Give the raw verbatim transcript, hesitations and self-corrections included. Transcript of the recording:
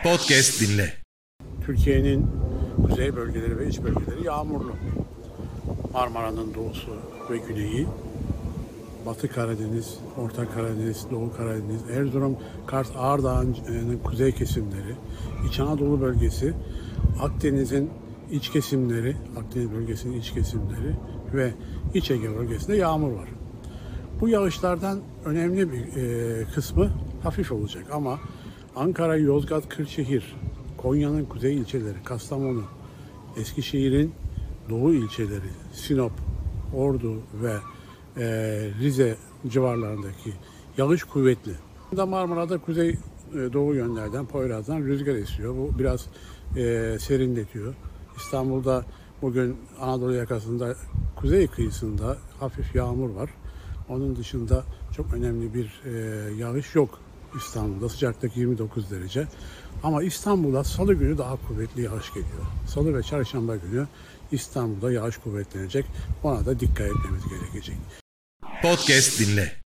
Podcast dinle. Türkiye'nin kuzey bölgeleri ve iç bölgeleri yağmurlu. Marmara'nın doğusu ve güneyi, Batı Karadeniz, Orta Karadeniz, Doğu Karadeniz, Erzurum, Kars, Ağrı'nın kuzey kesimleri, İç Anadolu bölgesi, Akdeniz'in iç kesimleri, Akdeniz bölgesinin iç kesimleri ve İç Ege bölgesinde yağmur var. Bu yağışlardan önemli bir e, kısmı hafif olacak ama Ankara, Yozgat, Kırşehir, Konya'nın kuzey ilçeleri, Kastamonu, Eskişehir'in doğu ilçeleri, Sinop, Ordu ve e, Rize civarlarındaki yağış kuvvetli. Marmara'da kuzey e, doğu yönlerden, Poyraz'dan rüzgar esiyor. Bu biraz e, serinletiyor. İstanbul'da bugün Anadolu yakasında, kuzey kıyısında hafif yağmur var. Onun dışında çok önemli bir e, yağış yok İstanbul'da. Sıcaklık yirmi dokuz derece. Ama İstanbul'da salı günü daha kuvvetli yağış geliyor. Salı ve çarşamba günü İstanbul'da yağış kuvvetlenecek. Ona da dikkat etmemiz gerekecek. Podcast dinle.